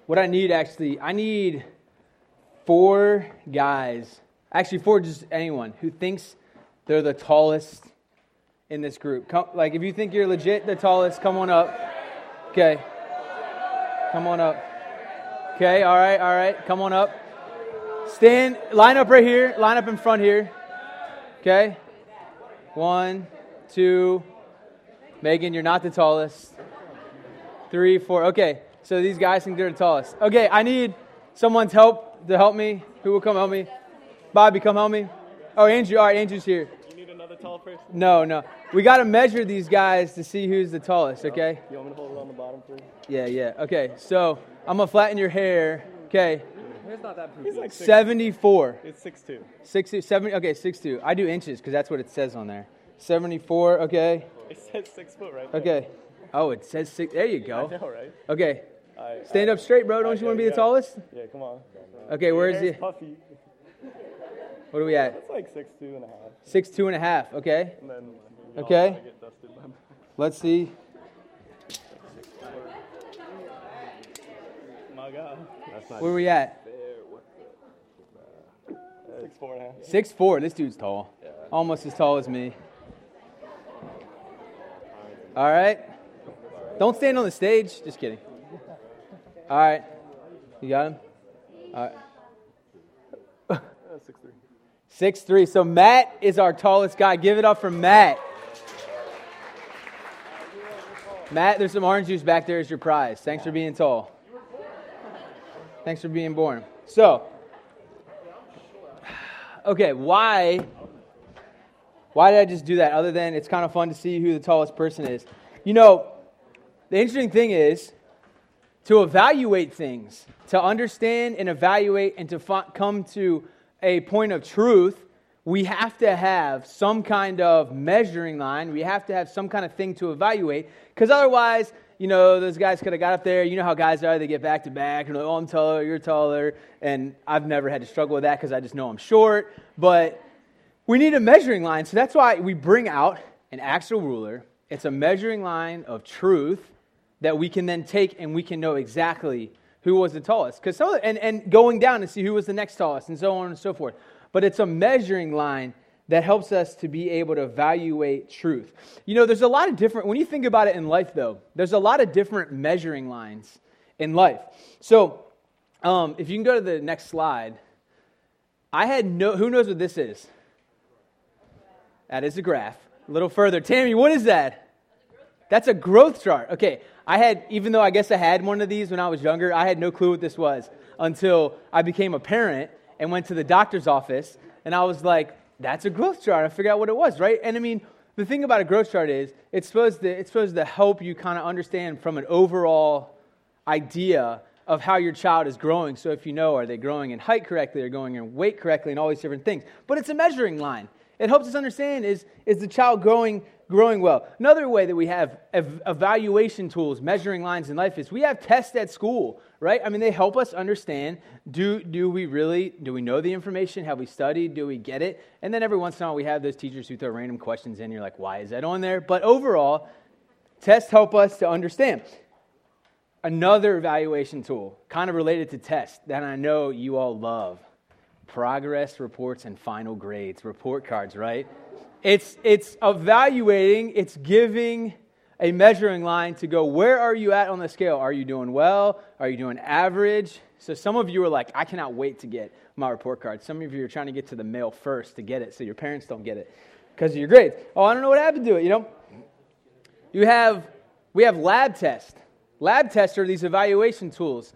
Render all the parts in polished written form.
what I need 4 guys, actually 4, just anyone, who thinks they're the tallest in this group. Like, if you think you're legit the tallest, come on up. Okay. Come on up. Okay, all right, come on up. Line up right here, line up in front here. Okay. 1, 2. Megan, you're not the tallest. 3, 4. Okay, so these guys think they're the tallest. Okay, I need someone's help to help me. Who will come help me? Bobby, come help me. Oh, Andrew. All right, Andrew's here. You need another tall person? No. We got to measure these guys to see who's the tallest, okay? You want me to hold it on the bottom, please? Yeah. Okay, so I'm going to flatten your hair. Okay. It's not that big. He's like 74. It's 6'2". 70. Okay, 6'2". I do inches because that's what it says on there. 74. Okay. It says 6 foot right there. Okay. Oh, it says 6. There you go. I know, right? Okay. Stand up straight, bro. Don't you want to be the tallest? Yeah, come on. Okay, where's the... Puffy. What are we at? It's like 6'2" and a half. 6'2" and a half. Okay. And then Okay. get dusted by my... Let's see. My God. That's not Where are we at? 6'4" and a half. 6'4". This dude's tall. Almost as tall as me. All right. Don't stand on the stage. Just kidding. All right. You got him? All right. 6'3". 6'3". So Matt is our tallest guy. Give it up for Matt. Matt, there's some orange juice back there as your prize. Thanks for being tall. Thanks for being born. So, okay, why did I just do that other than it's kind of fun to see who the tallest person is? You know, the interesting thing is to evaluate things, to understand and evaluate and to come to a point of truth, we have to have some kind of measuring line. We have to have some kind of thing to evaluate because otherwise, you know, those guys could have got up there. You know how guys are. They get back to back. And like, oh, I'm taller, you're taller. And I've never had to struggle with that because I just know I'm short. But we need a measuring line. So that's why we bring out an actual ruler. It's a measuring line of truth that we can then take and we can know exactly who was the tallest. Because and going down to see who was the next tallest and so on and so forth. But it's a measuring line that helps us to be able to evaluate truth. You know, there's a lot of different, when you think about it in life though, there's a lot of different measuring lines in life. So, if you can go to the next slide, who knows what this is? That is a graph. A little further. Tammy, what is that? That's a growth chart. Okay, even though I guess I had one of these when I was younger, I had no clue what this was until I became a parent and went to the doctor's office, and I was like, that's a growth chart. I figured out what it was, right? And I mean, the thing about a growth chart is it's supposed to help you kind of understand from an overall idea of how your child is growing. So if you know, are they growing in height correctly, are growing in weight correctly, and all these different things. But it's a measuring line. It helps us understand, is the child growing well? Another way that we have evaluation tools, measuring lines in life is we have tests at school, right? I mean, they help us understand, do we know the information? Have we studied? Do we get it? And then every once in a while we have those teachers who throw random questions in. You're like, why is that on there? But overall, tests help us to understand. Another evaluation tool, kind of related to tests, that I know you all love. Progress reports and final grades, report cards, right? It's evaluating, it's giving a measuring line to go, where are you at on the scale? Are you doing well? Are you doing average? So some of you are like, I cannot wait to get my report card. Some of you are trying to get to the mail first to get it so your parents don't get it because of your grades. Oh, I don't know what happened to it, you know? We have lab tests. Lab tests are these evaluation tools.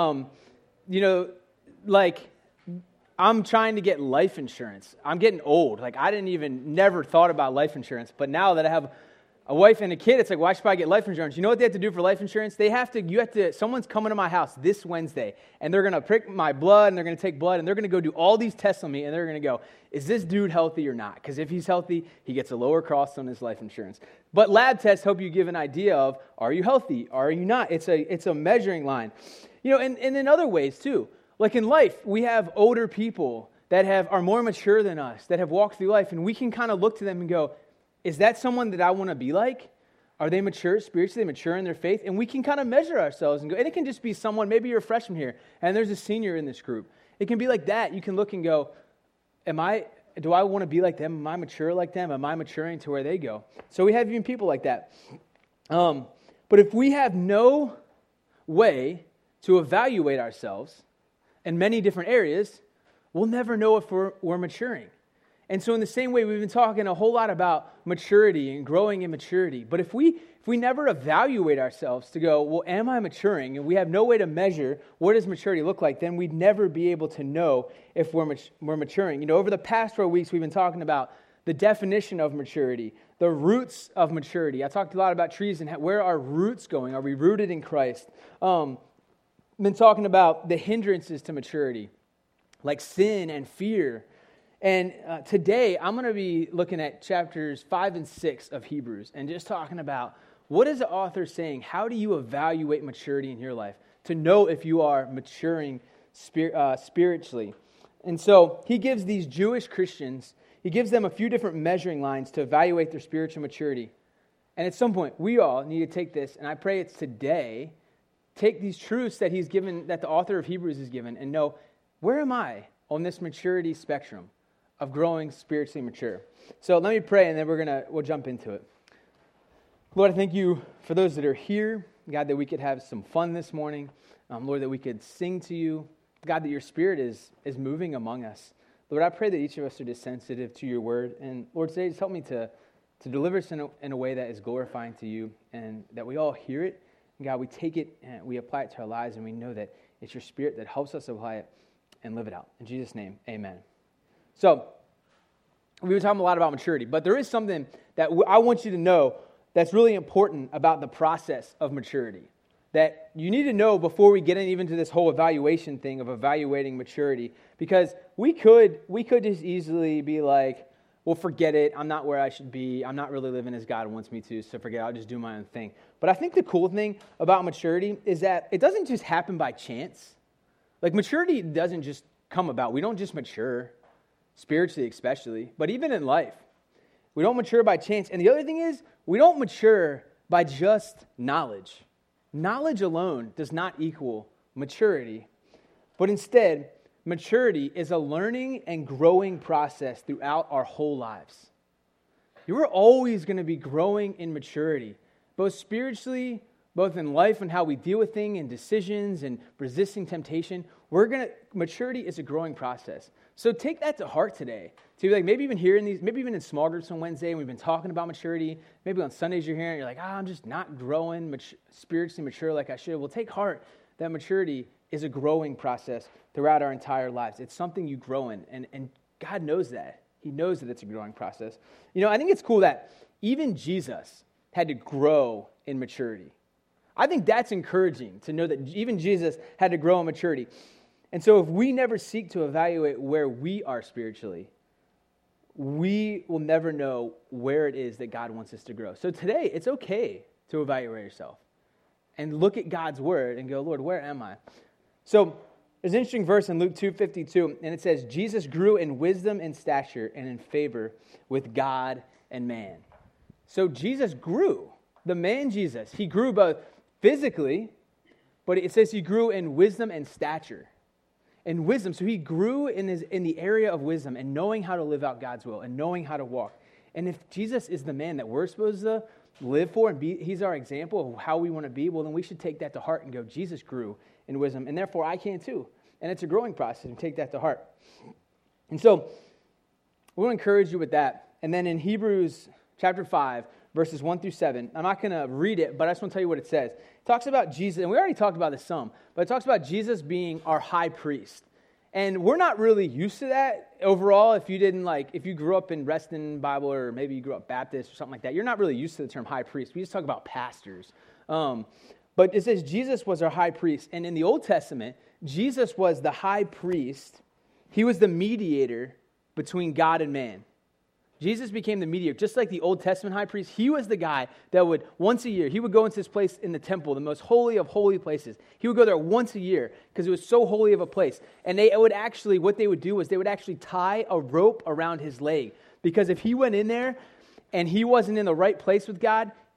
I'm trying to get life insurance. I'm getting old. Like, never thought about life insurance. But now that I have a wife and a kid, it's like, why should I get life insurance? You know what they have to do for life insurance? Someone's coming to my house this Wednesday, and they're going to prick my blood, and they're going to take blood, and they're going to go do all these tests on me, and they're going to go, is this dude healthy or not? Because if he's healthy, he gets a lower cost on his life insurance. But lab tests help you give an idea of, are you healthy? Are you not? It's a measuring line. You know, and in other ways, too. Like in life, we have older people that are more mature than us, that have walked through life, and we can kind of look to them and go, is that someone that I want to be like? Are they mature spiritually, mature in their faith? And we can kind of measure ourselves and go, and it can just be someone, maybe you're a freshman here, and there's a senior in this group. It can be like that. You can look and go, do I want to be like them? Am I mature like them? Am I maturing to where they go? So we have even people like that. But if we have no way to evaluate ourselves in many different areas, we'll never know if we're maturing. And so in the same way, we've been talking a whole lot about maturity and growing in maturity. But if we never evaluate ourselves to go, well, am I maturing? And we have no way to measure what does maturity look like, then we'd never be able to know if we're maturing. You know, over the past 4 weeks, we've been talking about the definition of maturity, the roots of maturity. I talked a lot about trees and where are roots going? Are we rooted in Christ? Been talking about the hindrances to maturity, like sin and fear. And today, I'm going to be looking at chapters 5 and 6 of Hebrews and just talking about what is the author saying? How do you evaluate maturity in your life to know if you are maturing spiritually? And so he gives these Jewish Christians, he gives them a few different measuring lines to evaluate their spiritual maturity. And at some point, we all need to take this, and I pray it's today, take these truths that he's given, that the author of Hebrews has given, and know, where am I on this maturity spectrum of growing spiritually mature? So let me pray, and then we'll jump into it. Lord, I thank you for those that are here. God, that we could have some fun this morning. Lord, that we could sing to you. God, that your Spirit is moving among us. Lord, I pray that each of us are just sensitive to your word. And Lord, today just help me to deliver this in a way that is glorifying to you, and that we all hear it. And God, we take it and we apply it to our lives, and we know that it's your Spirit that helps us apply it and live it out. In Jesus' name, amen. So, we've been talking a lot about maturity, but there is something that I want you to know that's really important about the process of maturity, that you need to know before we get even to this whole evaluation thing of evaluating maturity, because we could just easily be like, well, forget it, I'm not where I should be, I'm not really living as God wants me to, so forget it, I'll just do my own thing. But I think the cool thing about maturity is that it doesn't just happen by chance. Like, maturity doesn't just come about. We don't just mature, spiritually especially, but even in life. We don't mature by chance. And the other thing is, we don't mature by just knowledge. Knowledge alone does not equal maturity, but instead, maturity is a learning and growing process throughout our whole lives. You are always going to be growing in maturity, both spiritually, both in life and how we deal with things and decisions and resisting temptation. Maturity is a growing process. So take that to heart today. To be like, maybe even hearing these, maybe even in small groups on Wednesday, and we've been talking about maturity. Maybe on Sundays you're hearing, you're like, I'm just not growing spiritually mature like I should. Well, take heart that maturity is a growing process throughout our entire lives. It's something you grow in, and God knows that. He knows that it's a growing process. You know, I think it's cool that even Jesus had to grow in maturity. I think that's encouraging to know that even Jesus had to grow in maturity. And so if we never seek to evaluate where we are spiritually, we will never know where it is that God wants us to grow. So today, it's okay to evaluate yourself and look at God's word and go, Lord, where am I? So there's an interesting verse in Luke 2:52, and it says, Jesus grew in wisdom and stature and in favor with God and man. So Jesus grew. The man Jesus, he grew both physically, but it says he grew in wisdom and stature. And wisdom, so he grew in the area of wisdom and knowing how to live out God's will and knowing how to walk. And if Jesus is the man that we're supposed to live for and be, he's our example of how we want to be, well, then we should take that to heart and go, Jesus grew in wisdom, and therefore I can too. And it's a growing process, and take that to heart. And so we want to encourage you with that. And then in Hebrews chapter 5, verses 1 through 7, I'm not going to read it, but I just want to tell you what it says. It talks about Jesus, and we already talked about this some, but it talks about Jesus being our high priest. And we're not really used to that overall. If you grew up in Reston Bible, or maybe you grew up Baptist or something like that, you're not really used to the term high priest. We just talk about pastors. But it says Jesus was our high priest. And in the Old Testament, Jesus was the high priest. He was the mediator between God and man. Jesus became the mediator, just like the Old Testament high priest. He was the guy that would, once a year, he would go into this place in the temple, the most holy of holy places. He would go there once a year because it was so holy of a place. And what they would do was they would actually tie a rope around his leg. Because if he went in there and he wasn't in the right place with God,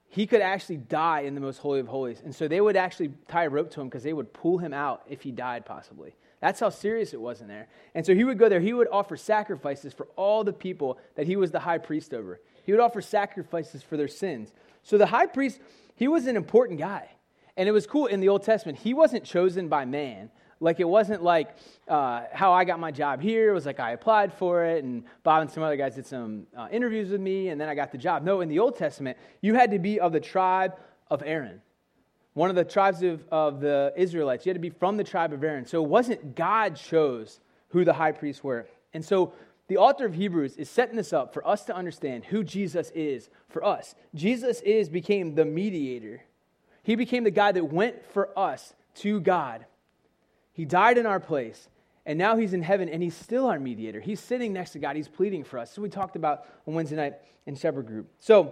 he could actually die in the most holy of holies. And so they would actually tie a rope to him because they would pull him out if he died possibly. That's how serious it was in there. And so he would go there. He would offer sacrifices for all the people that he was the high priest over. He would offer sacrifices for their sins. So the high priest, he was an important guy. And it was cool in the Old Testament. He wasn't chosen by man. Like, it wasn't like how I got my job here. It was like I applied for it, and Bob and some other guys did some interviews with me, and then I got the job. No, in the Old Testament, you had to be of the tribe of Aaron, one of the tribes of the Israelites. You had to be from the tribe of Aaron. So it wasn't God chose who the high priests were. And so the author of Hebrews is setting this up for us to understand who Jesus is for us. Jesus became the mediator. He became the guy that went for us to God. He died in our place, and now he's in heaven, and he's still our mediator. He's sitting next to God. He's pleading for us. So we talked about on Wednesday night in Shepherd Group. So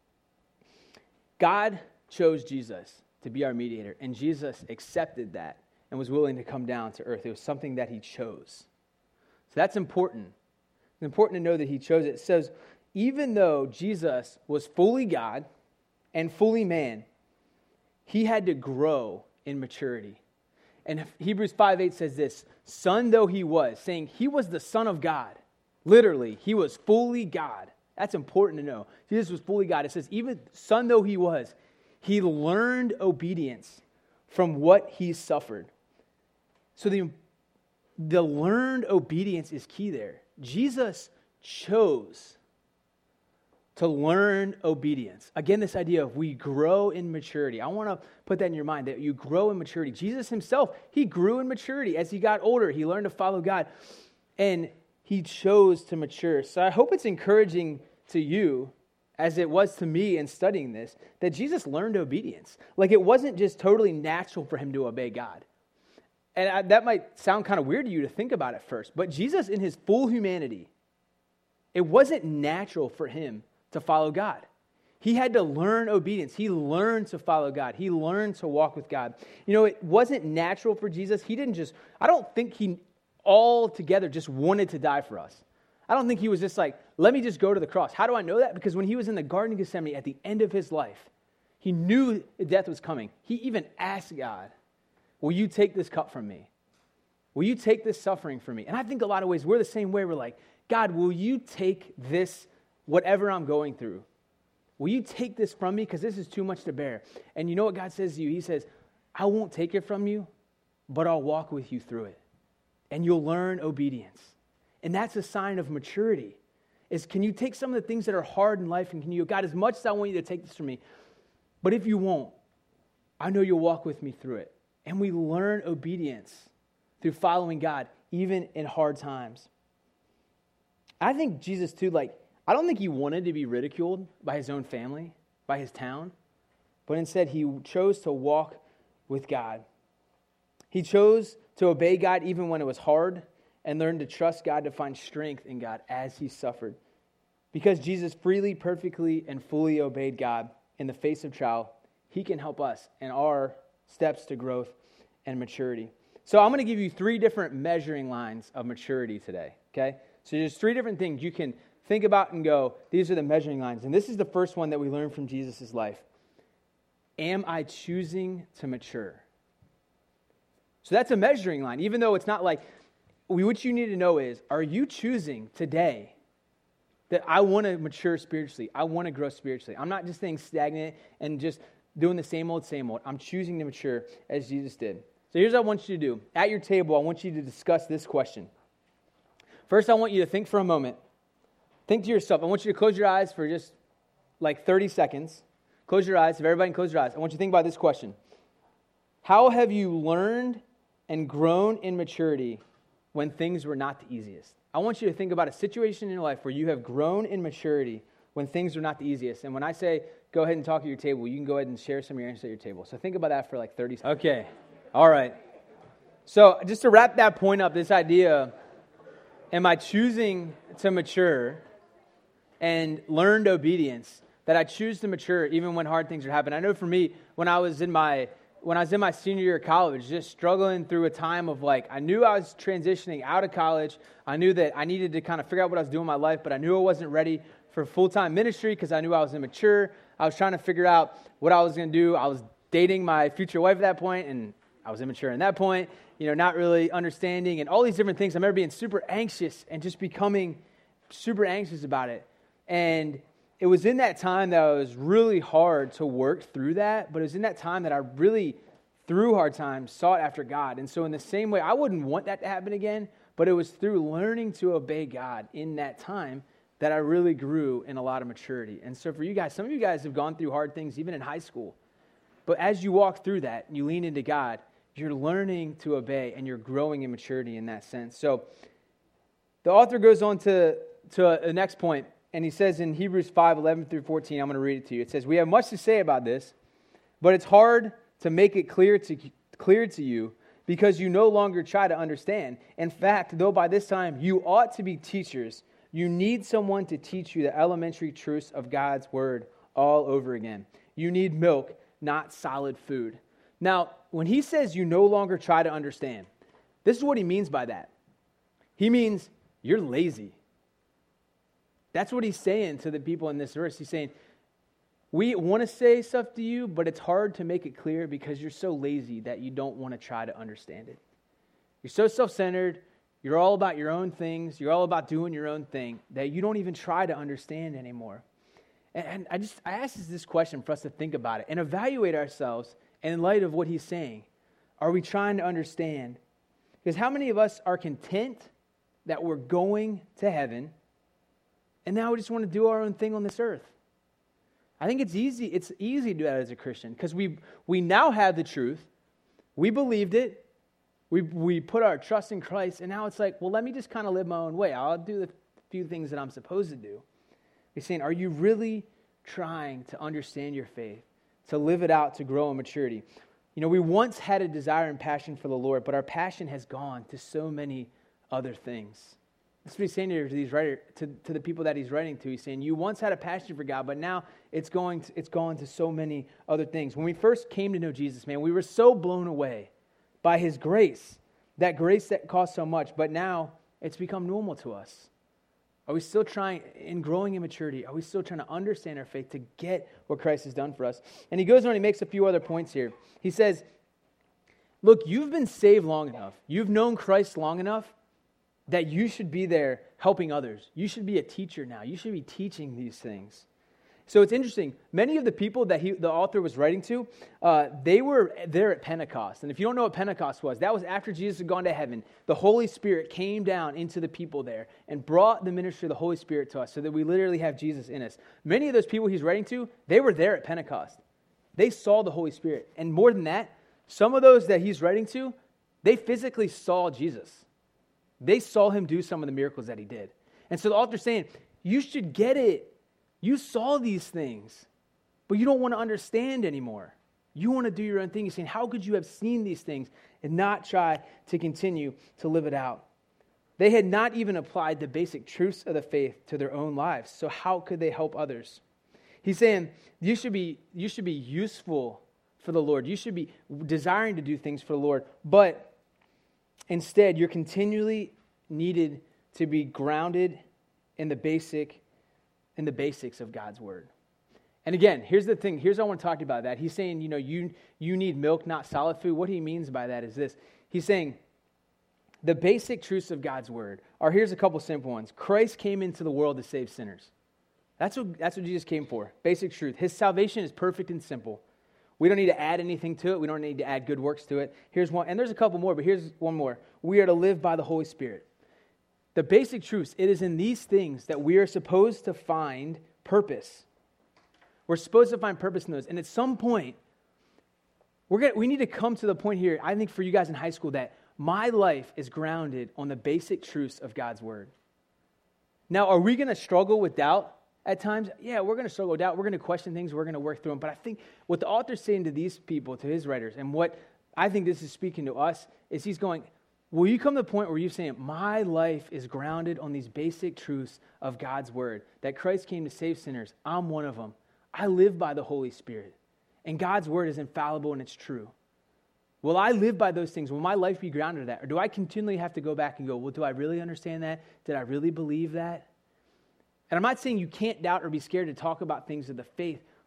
God chose Jesus to be our mediator, and Jesus accepted that and was willing to come down to earth. It was something that he chose. So that's important. It's important to know that he chose it. It says, even though Jesus was fully God and fully man, he had to grow in maturity. And Hebrews 5:8 says this, son though he was, saying he was the Son of God. Literally, he was fully God. That's important to know. Jesus was fully God. It says, even son though he was, he learned obedience from what he suffered. So the learned obedience is key there. Jesus chose to learn obedience. Again, this idea of we grow in maturity. I want to put that in your mind, that you grow in maturity. Jesus himself, he grew in maturity. As he got older, he learned to follow God, and he chose to mature. So I hope it's encouraging to you, as it was to me in studying this, that Jesus learned obedience. Like, it wasn't just totally natural for him to obey God. And that might sound kind of weird to you to think about at first, but Jesus in his full humanity, it wasn't natural for him to follow God. He had to learn obedience. He learned to follow God. He learned to walk with God. You know, it wasn't natural for Jesus. I don't think he altogether just wanted to die for us. I don't think he was just like, let me just go to the cross. How do I know that? Because when he was in the Garden of Gethsemane at the end of his life, he knew death was coming. He even asked God, will you take this cup from me? Will you take this suffering from me? And I think a lot of ways we're the same way. We're like, God, will you take this, whatever I'm going through? Will you take this from me? Because this is too much to bear. And you know what God says to you? He says, I won't take it from you, but I'll walk with you through it. And you'll learn obedience. And that's a sign of maturity. Is can you take some of the things that are hard in life and can you, God, as much as I want you to take this from me, but if you won't, I know you'll walk with me through it. And we learn obedience through following God, even in hard times. I think Jesus too, I don't think he wanted to be ridiculed by his own family, by his town, but instead he chose to walk with God. He chose to obey God even when it was hard and learned to trust God, to find strength in God as he suffered. Because Jesus freely, perfectly, and fully obeyed God in the face of trial, he can help us in our steps to growth and maturity. So I'm going to give you 3 different measuring lines of maturity today, okay? So there's 3 different things you can think about and go, these are the measuring lines. And this is the first one that we learned from Jesus' life. Am I choosing to mature? So that's a measuring line, even though it's not like, what you need to know is, are you choosing today that I want to mature spiritually? I want to grow spiritually. I'm not just staying stagnant and just doing the same old, same old. I'm choosing to mature as Jesus did. So here's what I want you to do. At your table, I want you to discuss this question. First, I want you to think for a moment. Think to yourself. I want you to close your eyes for just 30 seconds. Close your eyes. If everybody can close your eyes, I want you to think about this question. How have you learned and grown in maturity when things were not the easiest? I want you to think about a situation in your life where you have grown in maturity when things are not the easiest. And when I say go ahead and talk at your table, you can go ahead and share some of your answers at your table. So think about that for 30 seconds. Okay. All right. So just to wrap that point up, this idea, am I choosing to mature and learned obedience, that I choose to mature even when hard things are happening? I know for me, when I was in my senior year of college, just struggling through a time of I knew I was transitioning out of college. I knew that I needed to kind of figure out what I was doing in my life, but I knew I wasn't ready for full-time ministry because I knew I was immature. I was trying to figure out what I was going to do. I was dating my future wife at that point, and I was immature at that point, not really understanding and all these different things. I remember being super anxious and just becoming super anxious about it. And it was in that time that it was really hard to work through that, but it was in that time that I really, through hard times, sought after God. And so in the same way, I wouldn't want that to happen again, but it was through learning to obey God in that time that I really grew in a lot of maturity. And so for you guys, some of you guys have gone through hard things even in high school. But as you walk through that and you lean into God, you're learning to obey and you're growing in maturity in that sense. So the author goes on to the next point, and he says in Hebrews 5:11 through 14, I'm going to read it to you. It says, "We have much to say about this, but it's hard to make it clear to you because you no longer try to understand. In fact, though by this time you ought to be teachers, you need someone to teach you the elementary truths of God's word all over again. You need milk, not solid food." Now, when he says you no longer try to understand, this is what he means by that. He means you're lazy. That's what he's saying to the people in this verse. He's saying, we want to say stuff to you, but it's hard to make it clear because you're so lazy that you don't want to try to understand it. You're so self-centered. You're all about your own things. You're all about doing your own thing that you don't even try to understand anymore. And I ask this question for us to think about it and evaluate ourselves in light of what he's saying. Are we trying to understand? Because how many of us are content that we're going to heaven and now we just want to do our own thing on this earth? I think it's easy to do that as a Christian because we now have the truth. We believed it. We put our trust in Christ, and now it's like, well, let me just kind of live my own way. I'll do the few things that I'm supposed to do. He's saying, are you really trying to understand your faith, to live it out, to grow in maturity? We once had a desire and passion for the Lord, but our passion has gone to so many other things. That's what he's saying here to the people that he's writing to. He's saying, you once had a passion for God, but now it's gone to so many other things. When we first came to know Jesus, man, we were so blown away by his grace that cost so much, but now it's become normal to us. Are we still trying, in growing in maturity, are we still trying to understand our faith to get what Christ has done for us? And he goes on, he makes a few other points here. He says, look, you've been saved long enough. You've known Christ long enough that you should be there helping others. You should be a teacher now. You should be teaching these things. So it's interesting. Many of the people that the author was writing to, they were there at Pentecost. And if you don't know what Pentecost was, that was after Jesus had gone to heaven. The Holy Spirit came down into the people there and brought the ministry of the Holy Spirit to us so that we literally have Jesus in us. Many of those people he's writing to, they were there at Pentecost. They saw the Holy Spirit. And more than that, some of those that he's writing to, they physically saw Jesus. They saw him do some of the miracles that he did. And so the author's saying, you should get it. You saw these things, but you don't want to understand anymore. You want to do your own thing. He's saying, how could you have seen these things and not try to continue to live it out? They had not even applied the basic truths of the faith to their own lives. So how could they help others? He's saying, you should be useful for the Lord. You should be desiring to do things for the Lord, but instead, you're continually needed to be grounded in the basics of God's word. And again, here's the thing. Here's what I want to talk to you about that. He's saying, you need milk, not solid food. What he means by that is this. He's saying the basic truths of God's word are, here's a couple simple ones. Christ came into the world to save sinners. That's what Jesus came for. Basic truth. His salvation is perfect and simple. We don't need to add anything to it. We don't need to add good works to it. Here's one, and there's a couple more, but here's one more. We are to live by the Holy Spirit. The basic truths, it is in these things that we are supposed to find purpose. We're supposed to find purpose in those. And at some point, we need to come to the point here, I think for you guys in high school, that my life is grounded on the basic truths of God's word. Now, are we going to struggle with doubt at times? Yeah, we're going to struggle with doubt. We're going to question things. We're going to work through them. But I think what the author's saying to these people, to his writers, and what I think this is speaking to us, is he's going, will you come to the point where you're saying, my life is grounded on these basic truths of God's word, that Christ came to save sinners. I'm one of them. I live by the Holy Spirit. And God's word is infallible and it's true. Will I live by those things? Will my life be grounded in that? Or do I continually have to go back and go, well, do I really understand that? Did I really believe that? And I'm not saying you can't doubt or be scared to talk about things of the faith,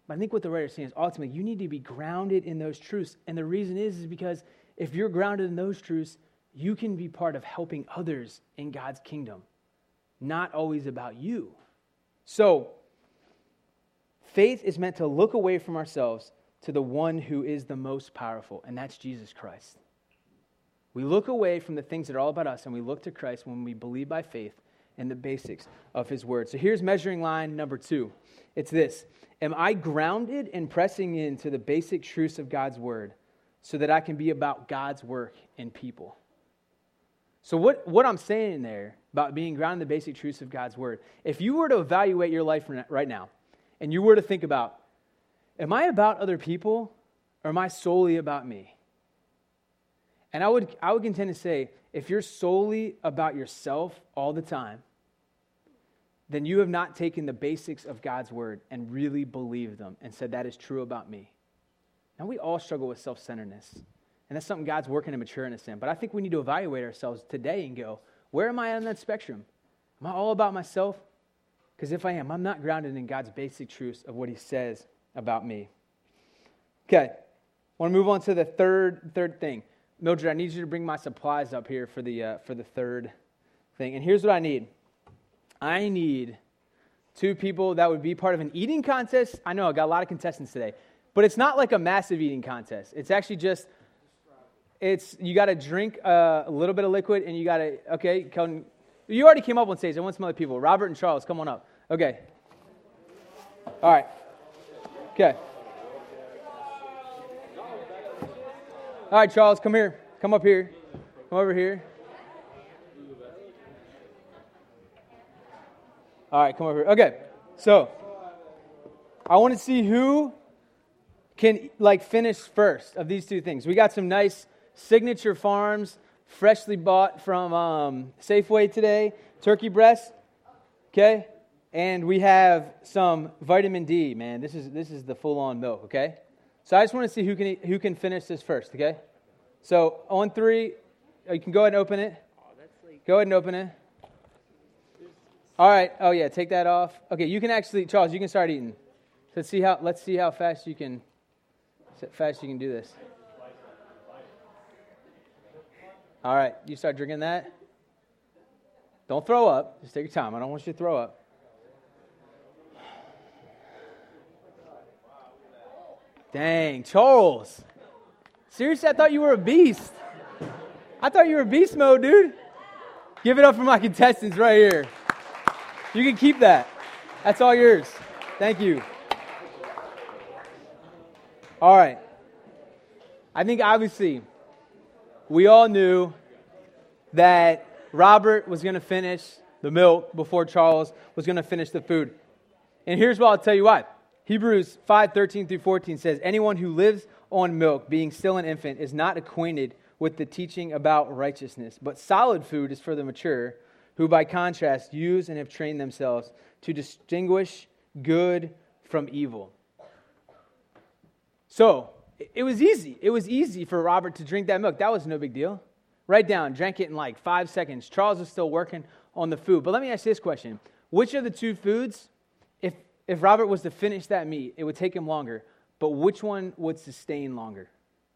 But I think what the writer is saying is ultimately you need to be grounded in those truths. And the reason is because if you're grounded in those truths, you can be part of helping others in God's kingdom, not always about you. So, faith is meant to look away from ourselves to the one who is the most powerful, and that's Jesus Christ. We look away from the things that are all about us, and we look to Christ when we believe by faith in the basics of his word. So here's measuring line number 2. It's this: am I grounded and pressing into the basic truths of God's word so that I can be about God's work in people? So what I'm saying there about being grounded in the basic truths of God's word, if you were to evaluate your life right now, and you were to think about, am I about other people, or am I solely about me? And I would contend to say, if you're solely about yourself all the time, then you have not taken the basics of God's word and really believed them and said, that is true about me. Now, we all struggle with self-centeredness, and that's something God's working to mature in us in. But I think we need to evaluate ourselves today and go, where am I on that spectrum? Am I all about myself? Because if I am, I'm not grounded in God's basic truths of what he says about me. Okay, I want to move on to the third thing. Mildred, I need you to bring my supplies up here for the third thing. And here's what I need. I need 2 people that would be part of an eating contest. I know I got a lot of contestants today, but it's not like a massive eating contest. It's actually just, you got to drink a little bit of liquid, and you got to, okay, you already came up on stage. I want some other people. Robert and Charles, come on up. Okay. All right. Okay. All right, Charles, come here. Come up here. Come over here. All right, come over here. Okay, so I want to see who can finish first of these 2 things. We got some nice Signature Farms, freshly bought from Safeway today, turkey breast. Okay, and we have some vitamin D. Man, this is the full-on milk. Okay. So I just want to see who can finish this first, okay? So on 3, you can go ahead and open it. Go ahead and open it. All right. Oh yeah, take that off. Okay, you can actually, Charles, you can start eating. Let's see how fast you can do this. All right, you start drinking that. Don't throw up. Just take your time. I don't want you to throw up. Dang, Charles. Seriously, I thought you were a beast. I thought you were beast mode, dude. Give it up for my contestants right here. You can keep that. That's all yours. Thank you. All right. I think obviously we all knew that Robert was going to finish the milk before Charles was going to finish the food. And here's what I'll tell you why. Hebrews 5:13-14 says, anyone who lives on milk, being still an infant, is not acquainted with the teaching about righteousness. But solid food is for the mature, who by contrast use and have trained themselves to distinguish good from evil. So, it was easy. It was easy for Robert to drink that milk. That was no big deal. Right down, drank it in 5 seconds. Charles is still working on the food. But let me ask you this question. Which of the 2 foods, if Robert was to finish that meat, it would take him longer, but which one would sustain longer?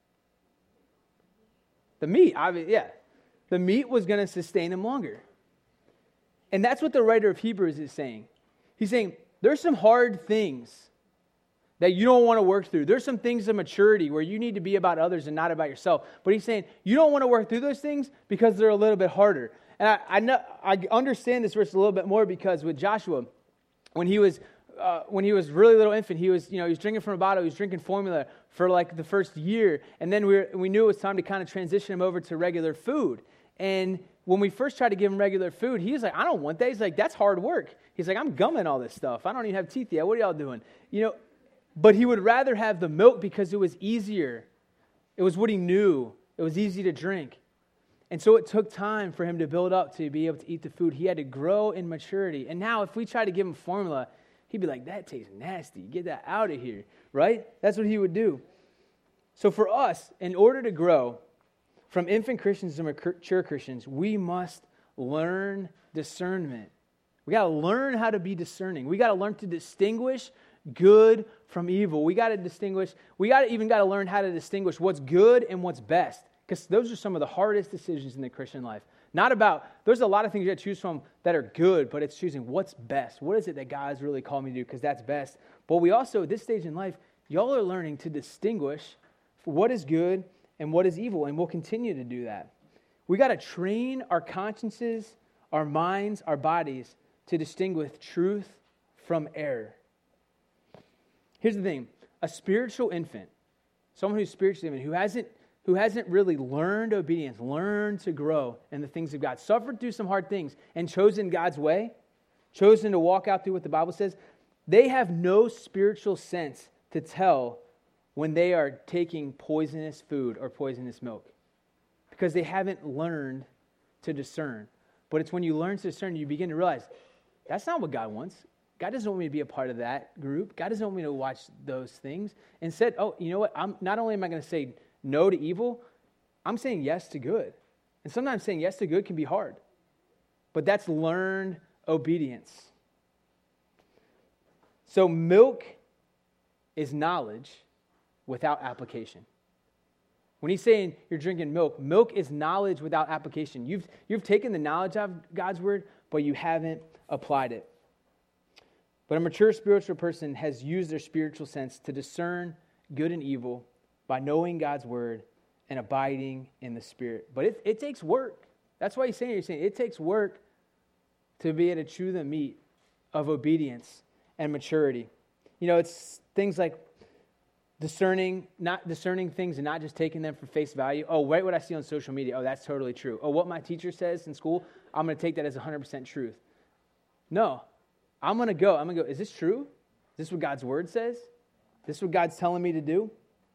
The meat, yeah. The meat was going to sustain him longer. And that's what the writer of Hebrews is saying. He's saying, there's some hard things that you don't want to work through. There's some things of maturity where you need to be about others and not about yourself. But he's saying, you don't want to work through those things because they're a little bit harder. And I understand this verse a little bit more because with Joshua, when he was really little infant, he was drinking from a bottle, he was drinking formula for the first year, and then we knew it was time to kind of transition him over to regular food. And when we first tried to give him regular food, he was like, I don't want that. He's like, that's hard work. He's like, I'm gumming all this stuff. I don't even have teeth yet. What are y'all doing? But he would rather have the milk because it was easier. It was what he knew. It was easy to drink. And so it took time for him to build up to be able to eat the food. He had to grow in maturity. And now if we try to give him formula, he'd be like, that tastes nasty. Get that out of here, right? That's what he would do. So for us, in order to grow from infant Christians to mature Christians, we must learn discernment. We got to learn how to be discerning. We got to learn to distinguish good from evil. We got to distinguish, we got to learn how to distinguish what's good and what's best. Because those are some of the hardest decisions in the Christian life. There's a lot of things you got to choose from that are good, but it's choosing what's best. What is it that God's really called me to do? Because that's best. But we also, at this stage in life, y'all are learning to distinguish what is good and what is evil, and we'll continue to do that. We got to train our consciences, our minds, our bodies to distinguish truth from error. Here's the thing. A spiritual infant, someone who's spiritually infant, who hasn't really learned obedience, learned to grow in the things of God, suffered through some hard things, and chosen God's way, chosen to walk out through what the Bible says, they have no spiritual sense to tell when they are taking poisonous food or poisonous milk, because they haven't learned to discern. But it's when you learn to discern, you begin to realize, that's not what God wants. God doesn't want me to be a part of that group. God doesn't want me to watch those things. Instead, you know what? Not only am I going to say no to evil, I'm saying yes to good. And sometimes saying yes to good can be hard. But that's learned obedience. So milk is knowledge without application. When he's saying you're drinking milk, milk is knowledge without application. You've taken the knowledge of God's word, but you haven't applied it. But a mature spiritual person has used their spiritual sense to discern good and evil by knowing God's word and abiding in the Spirit. But it takes work. That's why he's saying it takes work to be able to chew the meat of obedience and maturity. You know, it's things like not discerning things and not just taking them for face value. Oh, right, what I see on social media. Oh, that's totally true. Oh, what my teacher says in school, I'm going to take that as 100% truth. No, I'm going to go, is this true? Is this what God's word says? Is this what God's telling me to do?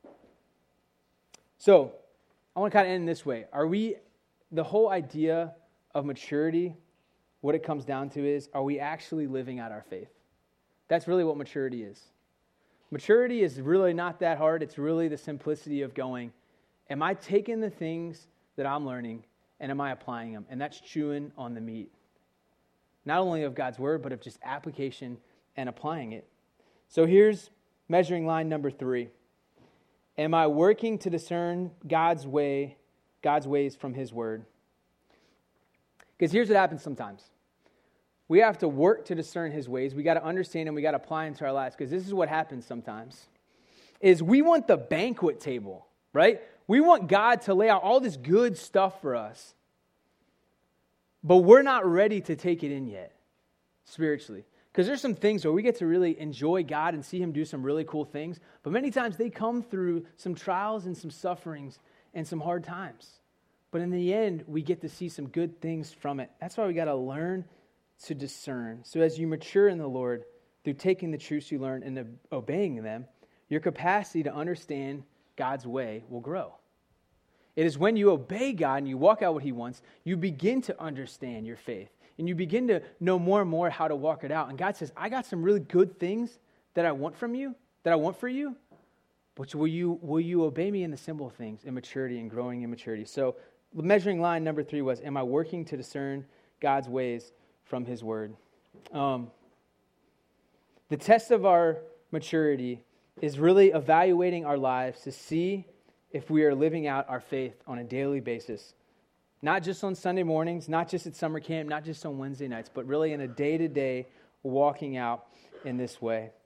So, I want to kind of end this way. The whole idea of maturity, what it comes down to is, are we actually living out our faith? That's really what maturity is. Maturity is really not that hard. It's really the simplicity of going, am I taking the things that I'm learning and am I applying them? And that's chewing on the meat. Not only of God's word, but of just application and applying it. So here's measuring line number 3. Am I working to discern God's ways from his word? Because here's what happens sometimes. We have to work to discern his ways. We got to understand them. We got to apply into our lives. Because this is what happens sometimes. Is we want the banquet table, right? We want God to lay out all this good stuff for us. But we're not ready to take it in yet, spiritually. Because there's some things where we get to really enjoy God and see him do some really cool things. But many times they come through some trials and some sufferings and some hard times. But in the end, we get to see some good things from it. That's why we got to learn to discern. So as you mature in the Lord, through taking the truths you learn and obeying them, your capacity to understand God's way will grow. It is when you obey God and you walk out what he wants, you begin to understand your faith. And you begin to know more and more how to walk it out. And God says, I got some really good things that I want from you, that I want for you. But will you obey me in the simple things, in maturity and growing in maturity? So the measuring line number 3 was, am I working to discern God's ways from his word? The test of our maturity is really evaluating our lives to see if we are living out our faith on a daily basis. Not just on Sunday mornings, not just at summer camp, not just on Wednesday nights, but really in a day-to-day walking out in this way.